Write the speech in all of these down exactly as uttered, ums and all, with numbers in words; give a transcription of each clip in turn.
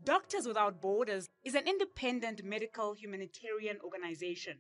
Doctors Without Borders is an independent medical humanitarian organization.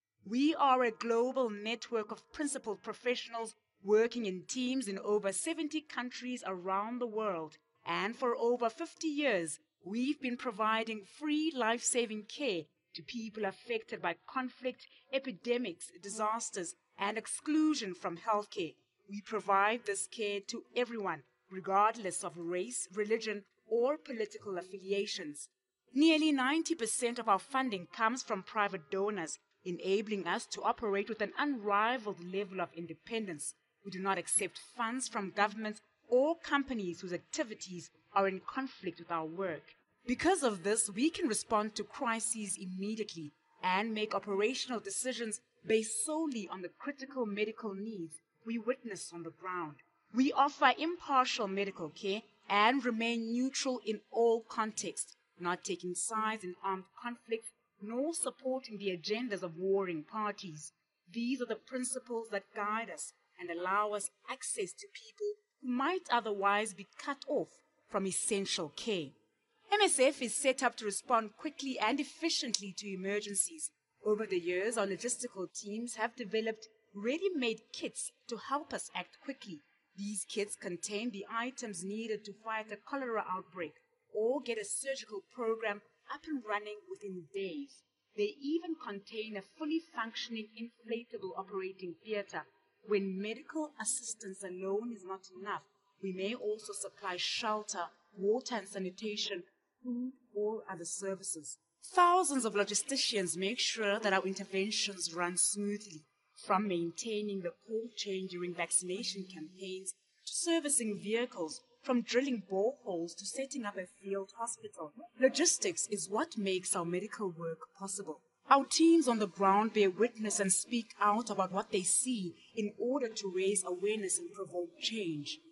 We are a global network of principled professionals working in teams in over seventy countries around the world. And for over fifty years, we've been providing free life-saving care to people affected by conflict, epidemics, disasters, and exclusion from healthcare. We provide this care to everyone, regardless of race, religion, or political affiliations. Nearly ninety percent of our funding comes from private donors, enabling us to operate with an unrivaled level of independence. We do not accept funds from governments or companies whose activities are in conflict with our work. Because of this, we can respond to crises immediately and make operational decisions based solely on the critical medical needs we witness on the ground. We offer impartial medical care and remain neutral in all contexts, not taking sides in armed conflicts nor supporting the agendas of warring parties. These are the principles that guide us and allow us access to people who might otherwise be cut off from essential care. M S F is set up to respond quickly and efficiently to emergencies. Over the years, our logistical teams have developed ready-made kits to help us act quickly. These kits contain the items needed to fight a cholera outbreak or get a surgical program up and running within days. They even contain a fully functioning inflatable operating theater. When medical assistance alone is not enough, we may also supply shelter, water and sanitation, food, or other services. Thousands of logisticians make sure that our interventions run smoothly, from maintaining the cold chain during vaccination campaigns to servicing vehicles, from drilling boreholes to setting up a field hospital. Logistics is what makes our medical work possible. Our teams on the ground bear witness and speak out about what they see in order to raise awareness and provoke change.